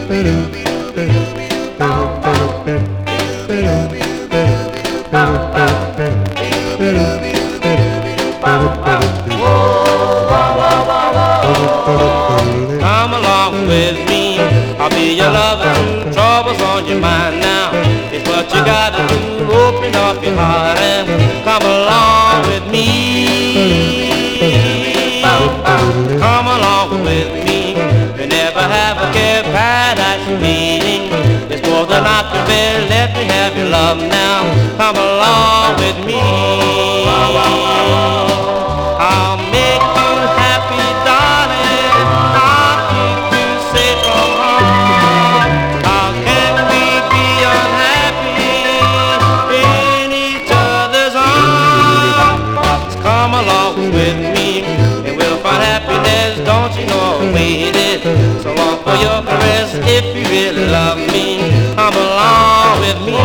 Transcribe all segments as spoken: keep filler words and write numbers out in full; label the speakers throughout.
Speaker 1: Come along with me, I'll be your lover. Troubles on your mind now, it's what you gotta do. Open up your heart and come along with me. Come along with me, you never have a care, paradise meeting. It's more than I can bear, let me have your love now. Come along with me. I'll make you happy, darling. I'll keep you safe from harm. How can we be unhappy in each other's arms? Come along with me, and we'll find happiness. Don't you know I waited so long for your caress? If you really love me, come along with me.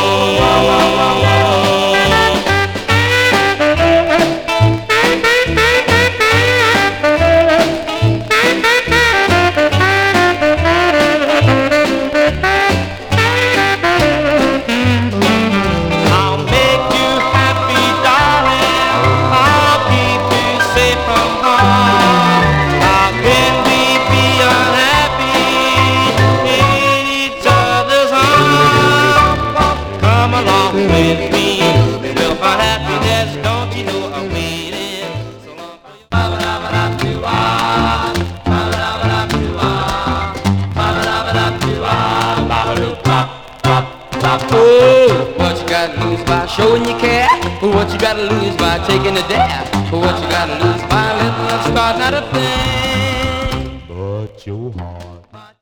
Speaker 1: With me, we will find happiness. Don't you know I waited so long for you? Oh, what you gotta lose by showing you care? What you gotta lose by taking a dare? What you gotta lose by letting love start not a thing?
Speaker 2: But your heart